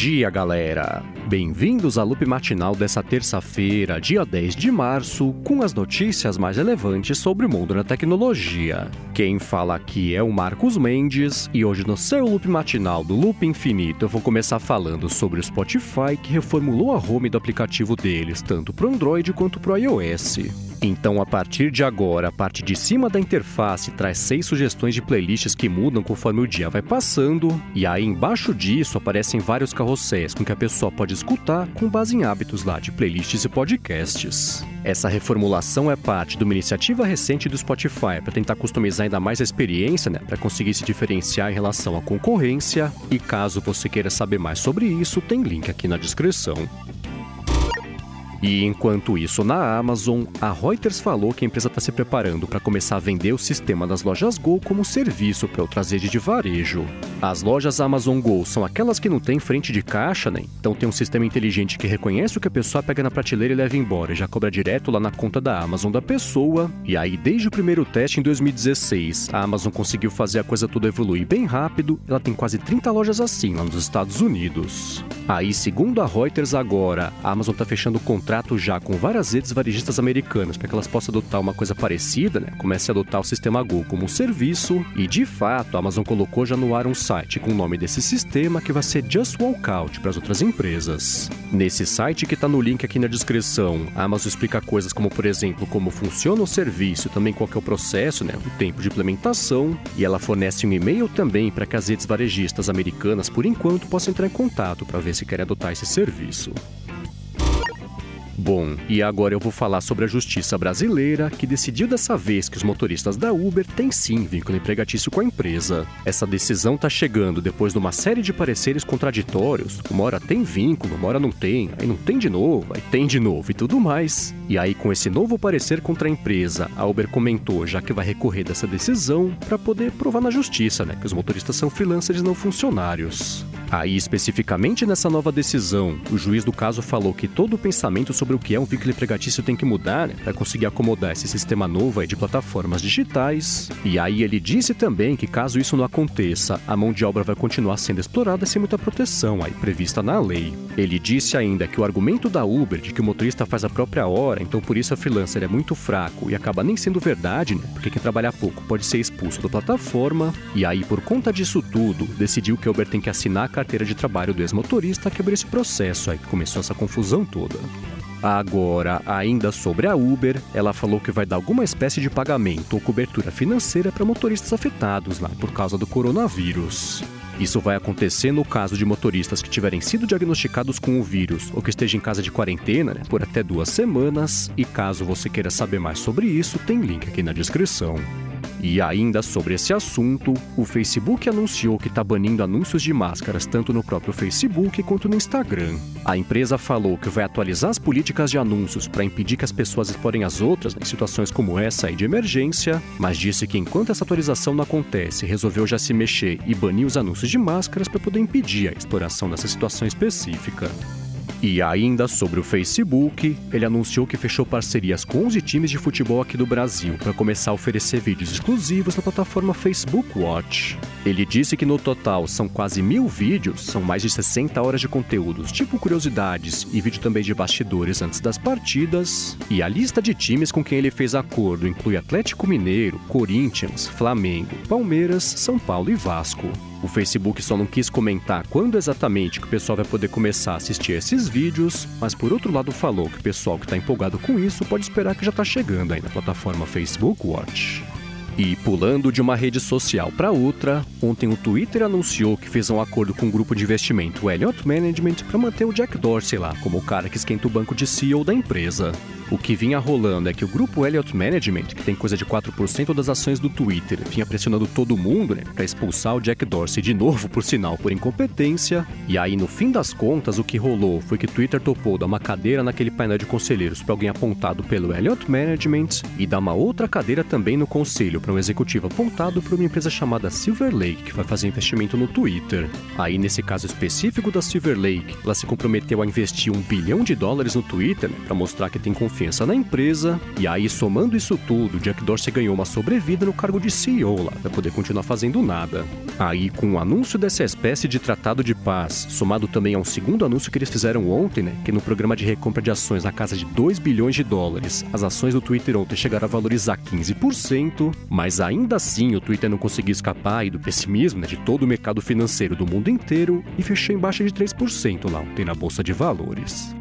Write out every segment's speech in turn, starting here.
dia, galera! Bem-vindos à Loop Matinal dessa terça-feira, dia 10 de março, com as notícias mais relevantes sobre o mundo da tecnologia. Quem fala aqui é o Marcos Mendes, e hoje no seu Loop Matinal do Loop Infinito eu vou começar falando sobre o Spotify, que reformulou a home do aplicativo deles, tanto para o Android quanto para o iOS. Então, a partir de agora, a parte de cima da interface traz 6 sugestões de playlists que mudam conforme o dia vai passando, e aí embaixo disso aparecem vários carrosséis com que a pessoa pode escutar com base em hábitos lá de playlists e podcasts. Essa reformulação é parte de uma iniciativa recente do Spotify para tentar customizar ainda mais a experiência, para conseguir se diferenciar em relação à concorrência, e caso você queira saber mais sobre isso, tem link aqui na descrição. E enquanto isso, na Amazon, a Reuters falou que a empresa está se preparando para começar a vender o sistema das lojas Go como serviço para outras redes de varejo. As lojas Amazon Go são aquelas que não têm frente de caixa, Então tem um sistema inteligente que reconhece o que a pessoa pega na prateleira e leva embora e já cobra direto lá na conta da Amazon da pessoa. E aí, desde o primeiro teste em 2016, a Amazon conseguiu fazer a coisa toda evoluir bem rápido. Ela tem quase 30 lojas assim lá nos Estados Unidos. Aí, segundo a Reuters agora, a Amazon está fechando contrato já com várias redes varejistas americanas para que elas possam adotar uma coisa parecida, Comece a adotar o sistema Go como um serviço, e de fato a Amazon colocou já no ar um site com o nome desse sistema que vai ser Just Walkout para as outras empresas. Nesse site, que está no link aqui na descrição, a Amazon explica coisas como, por exemplo, como funciona o serviço, também qual que é o processo, o tempo de implementação, e ela fornece um e-mail também para que as redes varejistas americanas, por enquanto, possam entrar em contato para ver se querem adotar esse serviço. Bom, e agora eu vou falar sobre a justiça brasileira, que decidiu dessa vez que os motoristas da Uber têm sim vínculo empregatício com a empresa. Essa decisão está chegando depois de uma série de pareceres contraditórios. Uma hora tem vínculo, uma hora não tem, aí não tem de novo, aí tem de novo e tudo mais. E aí, com esse novo parecer contra a empresa, a Uber comentou já que vai recorrer dessa decisão para poder provar na justiça, que os motoristas são freelancers e não funcionários. Aí, especificamente nessa nova decisão, o juiz do caso falou que todo o pensamento sobre o que é um vínculo empregatício tem que mudar, para conseguir acomodar esse sistema novo aí de plataformas digitais. E aí ele disse também que caso isso não aconteça, a mão de obra vai continuar sendo explorada sem muita proteção aí prevista na lei. Ele disse ainda que o argumento da Uber de que o motorista faz a própria hora, então por isso a freelancer é muito fraco e acaba nem sendo verdade, porque quem trabalha pouco pode ser expulso da plataforma. E aí, por conta disso tudo, decidiu que a Uber tem que assinar a carteira de trabalho do ex-motorista que abriu esse processo aí, que começou essa confusão toda. Agora, ainda sobre a Uber, ela falou que vai dar alguma espécie de pagamento ou cobertura financeira para motoristas afetados lá por causa do coronavírus. Isso vai acontecer no caso de motoristas que tiverem sido diagnosticados com o vírus ou que estejam em casa de quarentena, por até 2 semanas. E caso você queira saber mais sobre isso, tem link aqui na descrição. E ainda sobre esse assunto, o Facebook anunciou que está banindo anúncios de máscaras tanto no próprio Facebook quanto no Instagram. A empresa falou que vai atualizar as políticas de anúncios para impedir que as pessoas explorem as outras em situações como essa aí de emergência, mas disse que enquanto essa atualização não acontece, resolveu já se mexer e banir os anúncios de máscaras para poder impedir a exploração dessa situação específica. E ainda sobre o Facebook, ele anunciou que fechou parcerias com 11 times de futebol aqui do Brasil para começar a oferecer vídeos exclusivos na plataforma Facebook Watch. Ele disse que no total são quase 1.000 vídeos, são mais de 60 horas de conteúdos, tipo curiosidades e vídeo também de bastidores antes das partidas. E a lista de times com quem ele fez acordo inclui Atlético Mineiro, Corinthians, Flamengo, Palmeiras, São Paulo e Vasco. O Facebook só não quis comentar quando exatamente que o pessoal vai poder começar a assistir esses vídeos, mas por outro lado falou que o pessoal que está empolgado com isso pode esperar que já está chegando aí na plataforma Facebook Watch. E pulando de uma rede social para outra, ontem o Twitter anunciou que fez um acordo com o grupo de investimento Elliott Management para manter o Jack Dorsey lá como o cara que esquenta o banco de CEO da empresa. O que vinha rolando é que o grupo Elliott Management, que tem coisa de 4% das ações do Twitter, vinha pressionando todo mundo, para expulsar o Jack Dorsey de novo, por sinal, por incompetência. E aí, no fim das contas, o que rolou foi que o Twitter topou dar uma cadeira naquele painel de conselheiros para alguém apontado pelo Elliott Management e dar uma outra cadeira também no conselho para um executivo apontado por uma empresa chamada Silver Lake, que vai fazer investimento no Twitter. Aí, nesse caso específico da Silver Lake, ela se comprometeu a investir $1 bilhão no Twitter, para mostrar que tem confiança na empresa. E aí, somando isso tudo, Jack Dorsey ganhou uma sobrevida no cargo de CEO lá, para poder continuar fazendo nada. Aí, com o anúncio dessa espécie de tratado de paz, somado também a um segundo anúncio que eles fizeram ontem, que no programa de recompra de ações na casa de $2 bilhões, as ações do Twitter ontem chegaram a valorizar 15%, mas ainda assim o Twitter não conseguiu escapar aí do pessimismo, de todo o mercado financeiro do mundo inteiro e fechou em baixa de 3% lá ontem na Bolsa de Valores.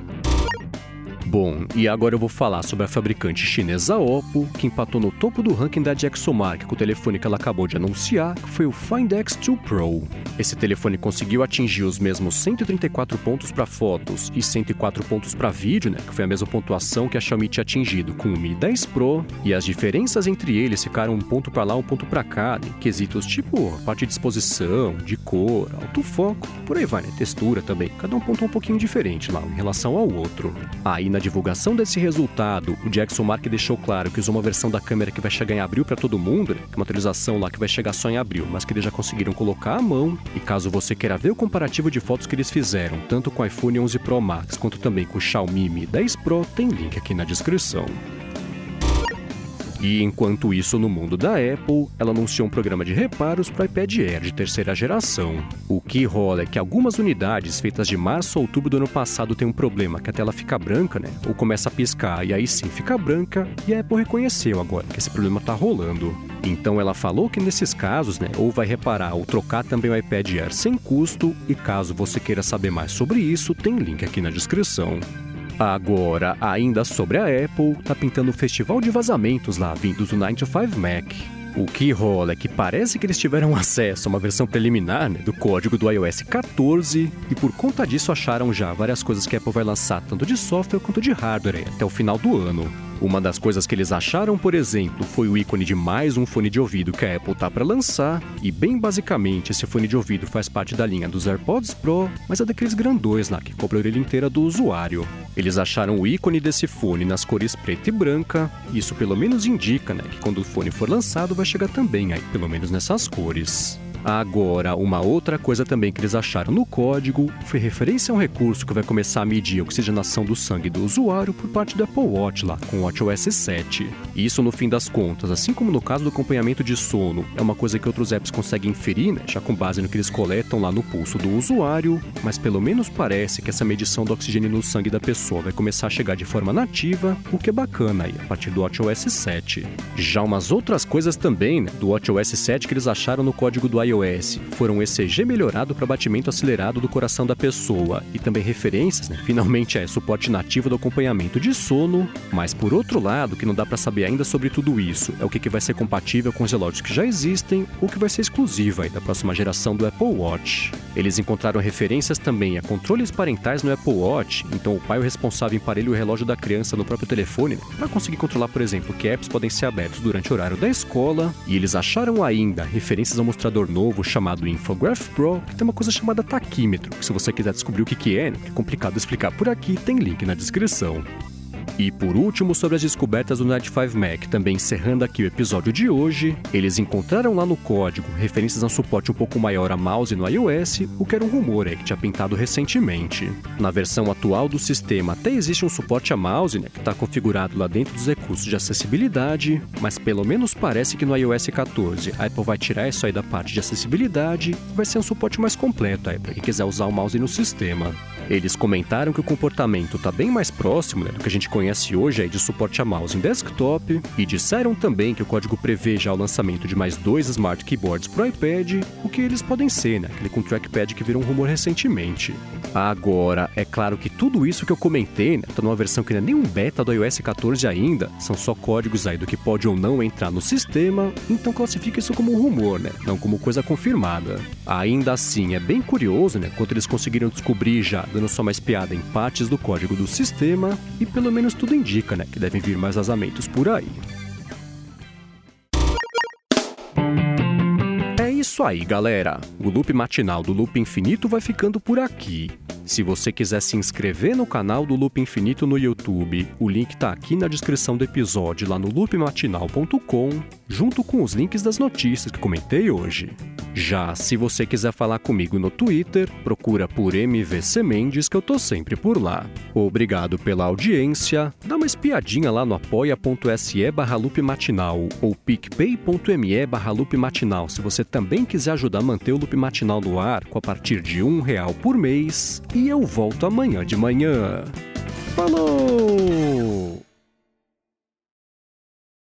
Bom, e agora eu vou falar sobre a fabricante chinesa Oppo, que empatou no topo do ranking da DxOMark com o telefone que ela acabou de anunciar, que foi o Find X2 Pro. Esse telefone conseguiu atingir os mesmos 134 pontos para fotos e 104 pontos para vídeo, que foi a mesma pontuação que a Xiaomi tinha atingido com o Mi 10 Pro, e as diferenças entre eles ficaram um ponto para lá, um ponto para cá, em quesitos tipo parte de exposição, de cor, autofoco, por aí vai, textura também, cada um ponto um pouquinho diferente lá em relação ao outro. Aí na divulgação desse resultado, o DxOMark deixou claro que usou uma versão da câmera que vai chegar em abril para todo mundo, que é uma atualização lá que vai chegar só em abril, mas que eles já conseguiram colocar à mão. E caso você queira ver o comparativo de fotos que eles fizeram, tanto com o iPhone 11 Pro Max quanto também com o Xiaomi Mi 10 Pro, tem link aqui na descrição. E enquanto isso, no mundo da Apple, ela anunciou um programa de reparos para o iPad Air de terceira geração. O que rola é que algumas unidades feitas de março a outubro do ano passado têm um problema, que a tela fica branca, ou começa a piscar, e aí sim fica branca, e a Apple reconheceu agora que esse problema está rolando. Então ela falou que nesses casos, ou vai reparar ou trocar também o iPad Air sem custo, e caso você queira saber mais sobre isso, tem link aqui na descrição. Agora, ainda sobre a Apple, tá pintando um festival de vazamentos lá, vindos do 9 to 5 Mac. O que rola é que parece que eles tiveram acesso a uma versão preliminar do código do iOS 14 e por conta disso acharam já várias coisas que a Apple vai lançar tanto de software quanto de hardware até o final do ano. Uma das coisas que eles acharam, por exemplo, foi o ícone de mais um fone de ouvido que a Apple tá para lançar, e bem basicamente esse fone de ouvido faz parte da linha dos AirPods Pro, mas é daqueles grandões lá que cobre a orelha inteira do usuário. Eles acharam o ícone desse fone nas cores preta e branca, e isso pelo menos indica que quando o fone for lançado vai chegar também aí, pelo menos nessas cores. Agora, uma outra coisa também que eles acharam no código foi referência a um recurso que vai começar a medir a oxigenação do sangue do usuário por parte do Apple Watch lá, com o WatchOS 7. Isso, no fim das contas, assim como no caso do acompanhamento de sono, é uma coisa que outros apps conseguem inferir, já com base no que eles coletam lá no pulso do usuário, mas pelo menos parece que essa medição do oxigênio no sangue da pessoa vai começar a chegar de forma nativa, o que é bacana aí, a partir do WatchOS 7. Já umas outras coisas também, do WatchOS 7 que eles acharam no código do iOS foram um ECG melhorado para batimento acelerado do coração da pessoa e também referências, finalmente suporte nativo do acompanhamento de sono, mas por outro lado, o que não dá para saber ainda sobre tudo isso é o que vai ser compatível com os relógios que já existem ou que vai ser exclusivo aí da próxima geração do Apple Watch. Eles encontraram referências também a controles parentais no Apple Watch, então o pai é o responsável em emparelhar o relógio da criança no próprio telefone para conseguir controlar, por exemplo, que apps podem ser abertos durante o horário da escola, e eles acharam ainda referências ao mostrador novo chamado Infograph Pro, que tem uma coisa chamada taquímetro, que se você quiser descobrir o que é complicado explicar por aqui, tem link na descrição. E por último, sobre as descobertas do 9 to 5 Mac, também encerrando aqui o episódio de hoje, eles encontraram lá no código referências a um suporte um pouco maior a mouse no iOS, o que era um rumor que tinha pintado recentemente. Na versão atual do sistema até existe um suporte a mouse, que está configurado lá dentro dos recursos de acessibilidade, mas pelo menos parece que no iOS 14 a Apple vai tirar isso aí da parte de acessibilidade e vai ser um suporte mais completo aí para quem quiser usar o mouse no sistema. Eles comentaram que o comportamento está bem mais próximo do que a gente conhece hoje aí de suporte a mouse em desktop, e disseram também que o código prevê já o lançamento de mais 2 Smart Keyboards para o iPad, o que eles podem ser, aquele com trackpad que virou um rumor recentemente. Agora, é claro que tudo isso que eu comentei está numa versão que não é nem um beta do iOS 14 ainda, são só códigos aí do que pode ou não entrar no sistema, então classifica isso como um rumor, não como coisa confirmada. Ainda assim, é bem curioso, quanto eles conseguiram descobrir já, dando só uma espiada em partes do código do sistema, e pelo menos tudo indica, que devem vir mais vazamentos por aí. É isso aí, galera. O loop matinal do Loop Infinito vai ficando por aqui. Se você quiser se inscrever no canal do Loop Infinito no YouTube, o link tá aqui na descrição do episódio lá no loopmatinal.com, junto com os links das notícias que comentei hoje. Já se você quiser falar comigo no Twitter, procura por MVC Mendes que eu tô sempre por lá. Obrigado pela audiência, dá uma espiadinha lá no apoia.se/loopmatinal ou picpay.me/loopmatinal se você também quiser ajudar a manter o Loop Matinal no ar com a partir de R$1 por mês. E eu volto amanhã de manhã. Falou!